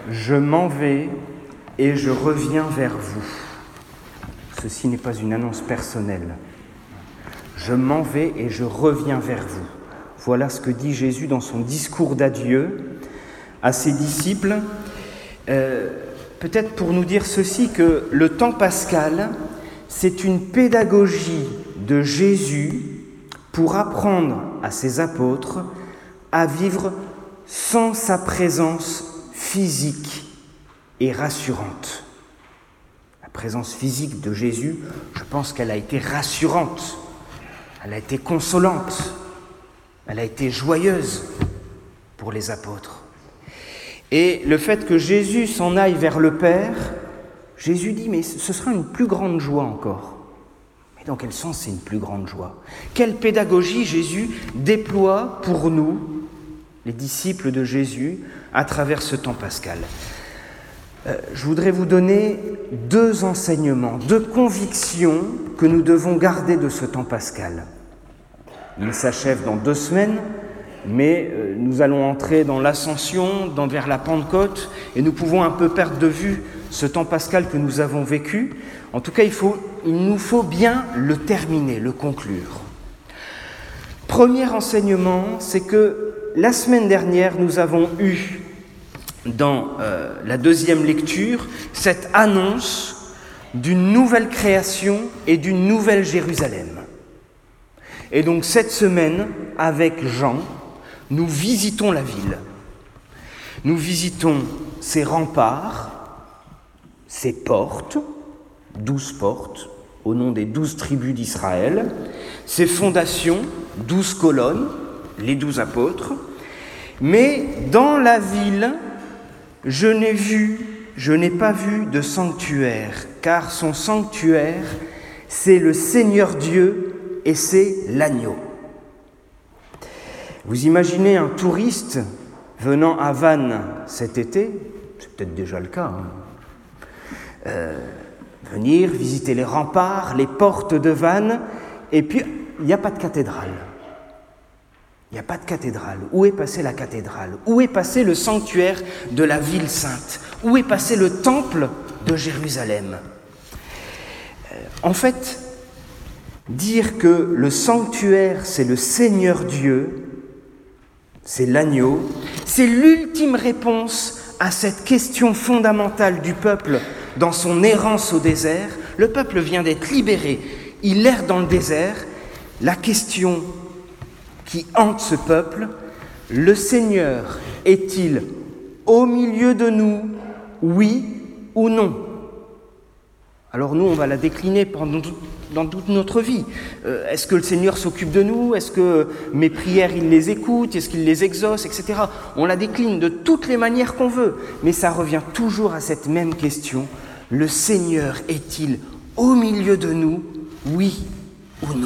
Je m'en vais et je reviens vers vous. Ceci n'est pas une annonce personnelle. Je m'en vais et je reviens vers vous. Voilà ce que dit Jésus dans son discours d'adieu à ses disciples. Peut-être pour nous dire ceci, que le temps pascal, c'est une pédagogie de Jésus pour apprendre à ses apôtres à vivre sans sa présence physique et rassurante. La présence physique de Jésus, je pense qu'elle a été rassurante, elle a été consolante, elle a été joyeuse pour les apôtres. Et le fait que Jésus s'en aille vers le Père, Jésus dit, mais ce sera une plus grande joie encore. Mais dans quel sens c'est une plus grande joie ? Quelle pédagogie Jésus déploie pour nous, les disciples de Jésus, à travers ce temps pascal ? Je voudrais vous donner 2 enseignements, 2 convictions que nous devons garder de ce temps pascal. Il s'achève dans 2 semaines, mais nous allons entrer dans l'ascension, vers la Pentecôte, et nous pouvons un peu perdre de vue ce temps pascal que nous avons vécu. En tout cas, il nous faut bien le terminer, le conclure. Premier enseignement, c'est que la semaine dernière, nous avons eu, dans la 2e lecture, cette annonce d'une nouvelle création et d'une nouvelle Jérusalem. Et donc cette semaine, avec Jean, nous visitons la ville. Nous visitons ses remparts, ses portes, 12 portes, au nom des 12 tribus d'Israël, ses fondations, 12 colonnes, les 12 apôtres. Mais dans la ville, je n'ai pas vu de sanctuaire, car son sanctuaire, c'est le Seigneur Dieu et c'est l'agneau. Vous imaginez un touriste venant à Vannes cet été, c'est peut-être déjà le cas, venir visiter les remparts, les portes de Vannes, et puis il n'y a pas de cathédrale. Il n'y a pas de cathédrale. Où est passée la cathédrale ? Où est passé le sanctuaire de la ville sainte ? Où est passé le temple de Jérusalem ? En fait, dire que le sanctuaire, c'est le Seigneur Dieu, c'est l'agneau, c'est l'ultime réponse à cette question fondamentale du peuple dans son errance au désert. Le peuple vient d'être libéré, il erre dans le désert. La question qui hante ce peuple, le Seigneur est-il au milieu de nous, oui ou non ? Alors nous, on va la décliner dans toute notre vie. Est-ce que le Seigneur s'occupe de nous ? Est-ce que mes prières, il les écoute ? Est-ce qu'il les exauce ? Etc. On la décline de toutes les manières qu'on veut, mais ça revient toujours à cette même question. Le Seigneur est-il au milieu de nous, oui ou non ?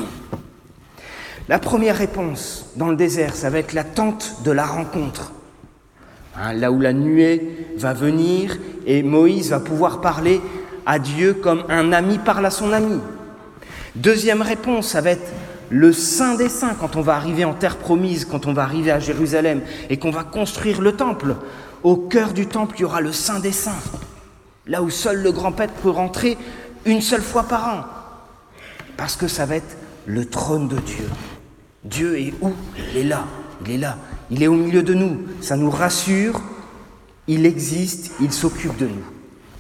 La première réponse dans le désert, ça va être la tente de la rencontre. Là où la nuée va venir et Moïse va pouvoir parler à Dieu comme un ami parle à son ami. Deuxième réponse, ça va être le Saint des Saints, quand on va arriver en terre promise, quand on va arriver à Jérusalem et qu'on va construire le temple. Au cœur du temple, il y aura le Saint des Saints, là où seul le grand prêtre peut rentrer une seule fois par an, parce que ça va être le trône de Dieu. Dieu est où ? Il est là, il est là, il est au milieu de nous, ça nous rassure, il existe, il s'occupe de nous.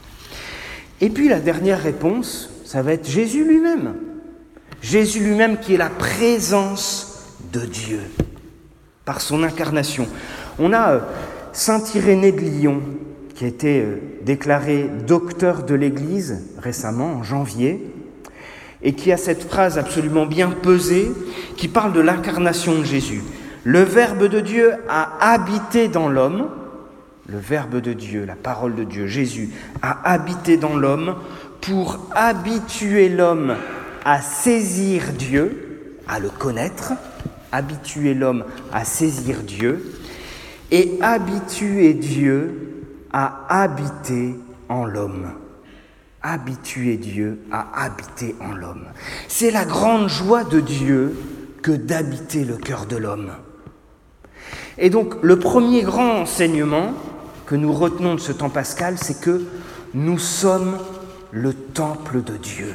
Et puis la dernière réponse, ça va être Jésus lui-même. Jésus lui-même qui est la présence de Dieu, par son incarnation. On a Saint Irénée de Lyon, qui a été déclaré docteur de l'Église récemment, en janvier, et qui a cette phrase absolument bien pesée, qui parle de l'incarnation de Jésus. Le Verbe de Dieu a habité dans l'homme, le Verbe de Dieu, la parole de Dieu, Jésus, a habité dans l'homme pour habituer l'homme à saisir Dieu, à le connaître, habituer l'homme à saisir Dieu, et habituer Dieu à habiter en l'homme. Habituer Dieu à habiter en l'homme. C'est la grande joie de Dieu que d'habiter le cœur de l'homme. Et donc, le premier grand enseignement que nous retenons de ce temps pascal, c'est que nous sommes le temple de Dieu.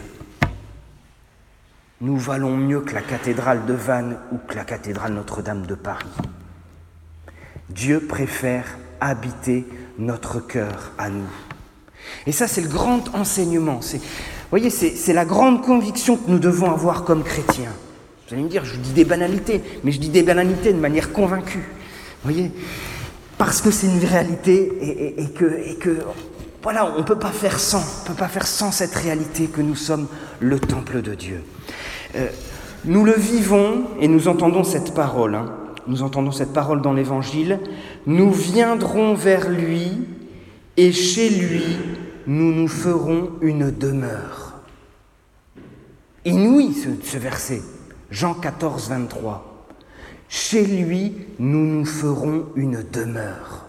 Nous valons mieux que la cathédrale de Vannes ou que la cathédrale Notre-Dame de Paris. Dieu préfère habiter notre cœur à nous. Et ça, c'est le grand enseignement. Vous voyez, c'est la grande conviction que nous devons avoir comme chrétiens. Vous allez me dire, je dis des banalités, mais je dis des banalités de manière convaincue. Vous voyez, parce que c'est une réalité et que voilà, on ne peut pas faire sans cette réalité que nous sommes le temple de Dieu. Nous le vivons et nous entendons cette parole. Nous entendons cette parole dans l'Évangile. Nous viendrons vers lui et chez lui, nous nous ferons une demeure. Inouï ce verset, Jean 14, 23. Chez lui, nous nous ferons une demeure.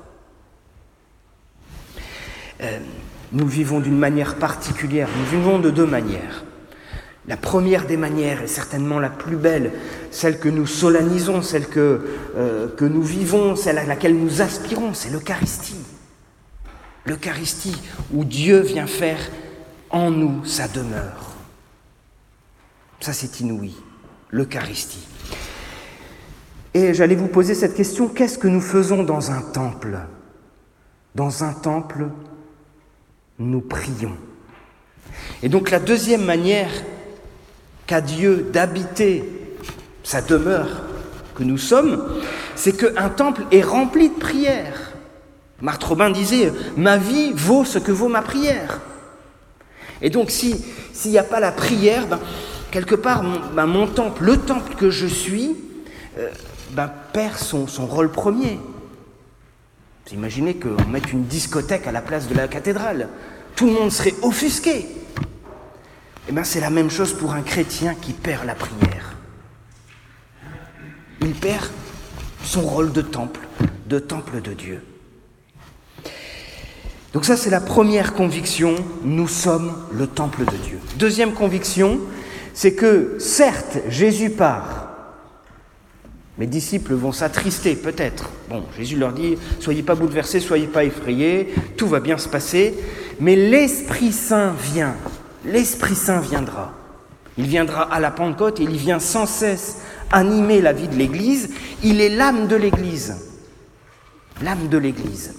Nous vivons d'une manière particulière, nous vivons de deux manières. La première des manières est certainement la plus belle, celle que nous solennisons, celle que nous vivons, celle à laquelle nous aspirons, c'est l'Eucharistie. L'Eucharistie où Dieu vient faire en nous sa demeure. Ça, c'est inouï, l'Eucharistie. Et j'allais vous poser cette question, qu'est-ce que nous faisons dans un temple ? Dans un temple, nous prions. Et donc la deuxième manière qu'a Dieu d'habiter sa demeure que nous sommes, c'est qu'un temple est rempli de prières. Marthe Robin disait « Ma vie vaut ce que vaut ma prière ». Et donc s'il n'y a pas la prière, quelque part mon temple, le temple que je suis, perd son rôle premier. Vous imaginez qu'on mette une discothèque à la place de la cathédrale. Tout le monde serait offusqué. C'est la même chose pour un chrétien qui perd la prière. Il perd son rôle de temple de Dieu. Donc ça, c'est la première conviction, nous sommes le temple de Dieu. Deuxième conviction, c'est que certes, Jésus part. Mes disciples vont s'attrister, peut-être. Bon, Jésus leur dit, soyez pas bouleversés, soyez pas effrayés, tout va bien se passer. Mais l'Esprit Saint vient. L'Esprit Saint viendra. Il viendra à la Pentecôte et il vient sans cesse animer la vie de l'Église. Il est l'âme de l'Église. L'âme de l'Église.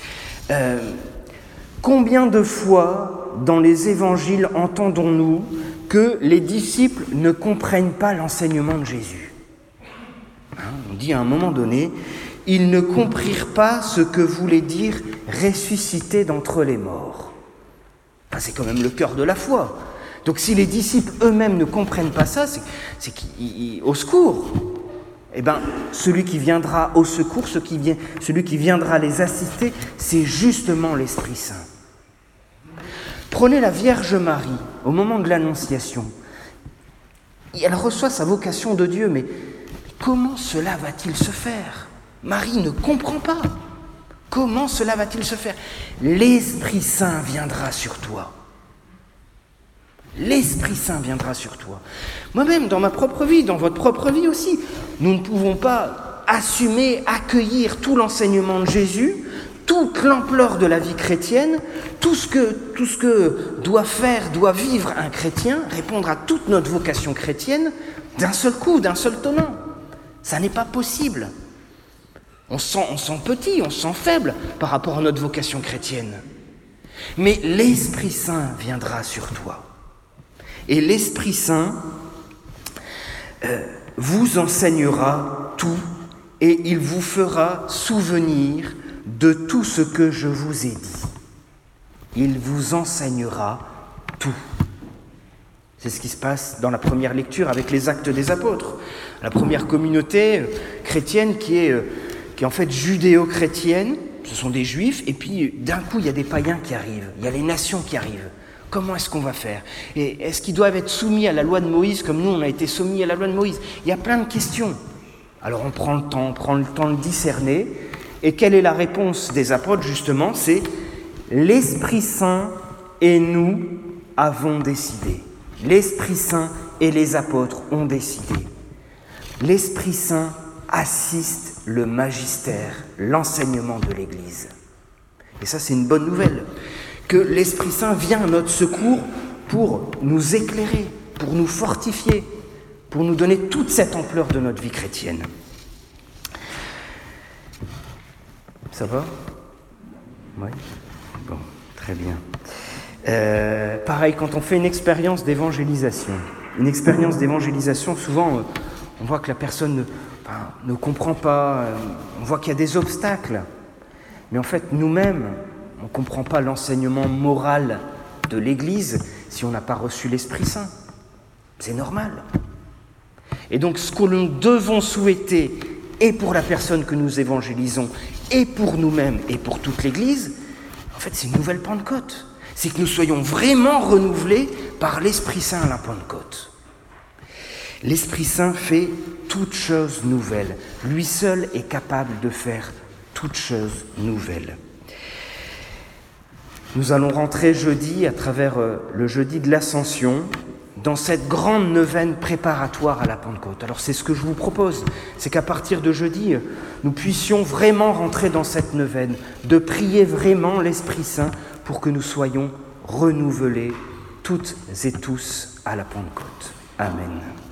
Combien de fois dans les évangiles entendons-nous que les disciples ne comprennent pas l'enseignement de Jésus ? On dit à un moment donné, ils ne comprirent pas ce que voulait dire ressusciter d'entre les morts. C'est quand même le cœur de la foi. Donc si les disciples eux-mêmes ne comprennent pas ça, c'est qu'au secours. Celui qui viendra au secours, celui qui viendra les assister, c'est justement l'Esprit Saint. Prenez la Vierge Marie, au moment de l'Annonciation. Elle reçoit sa vocation de Dieu, mais comment cela va-t-il se faire ? Marie ne comprend pas. Comment cela va-t-il se faire ? L'Esprit Saint viendra sur toi. L'Esprit Saint viendra sur toi. Moi-même, dans ma propre vie, dans votre propre vie aussi, nous ne pouvons pas assumer, accueillir tout l'enseignement de Jésus, toute l'ampleur de la vie chrétienne, tout ce que doit vivre un chrétien, répondre à toute notre vocation chrétienne, d'un seul coup, d'un seul tenant. Ça n'est pas possible. On se sent petit, on se sent faible par rapport à notre vocation chrétienne. Mais l'Esprit Saint viendra sur toi. Et l'Esprit Saint vous enseignera tout et il vous fera souvenir de tout ce que je vous ai dit. Il vous enseignera tout. C'est ce qui se passe dans la première lecture avec les Actes des Apôtres. La première communauté chrétienne qui est en fait judéo-chrétienne, ce sont des juifs, et puis d'un coup il y a des païens qui arrivent, il y a les nations qui arrivent. Comment est-ce qu'on va faire ? Et est-ce qu'ils doivent être soumis à la loi de Moïse comme nous on a été soumis à la loi de Moïse ? Il y a plein de questions. Alors on prend le temps de discerner, et quelle est la réponse des apôtres justement ? C'est l'Esprit Saint et nous avons décidé. L'Esprit Saint et les apôtres ont décidé. L'Esprit Saint assiste le magistère, l'enseignement de l'Église. Et ça, c'est une bonne nouvelle. Que l'Esprit Saint vient à notre secours pour nous éclairer, pour nous fortifier, pour nous donner toute cette ampleur de notre vie chrétienne. Ça va ? Oui ? Bon, très bien. Pareil, quand on fait une expérience d'évangélisation, souvent, on voit que la personne ne comprend pas, on voit qu'il y a des obstacles. Mais en fait, nous-mêmes, on ne comprend pas l'enseignement moral de l'Église si on n'a pas reçu l'Esprit Saint. C'est normal. Et donc, ce que nous devons souhaiter, et pour la personne que nous évangélisons, et pour nous-mêmes, et pour toute l'Église, en fait, c'est une nouvelle Pentecôte. C'est que nous soyons vraiment renouvelés par l'Esprit Saint à la Pentecôte. L'Esprit Saint fait toutes choses nouvelles. Lui seul est capable de faire toutes choses nouvelles. Nous allons rentrer jeudi, à travers le jeudi de l'Ascension, dans cette grande neuvaine préparatoire à la Pentecôte. Alors c'est ce que je vous propose, c'est qu'à partir de jeudi, nous puissions vraiment rentrer dans cette neuvaine, de prier vraiment l'Esprit Saint pour que nous soyons renouvelés toutes et tous à la Pentecôte. Amen.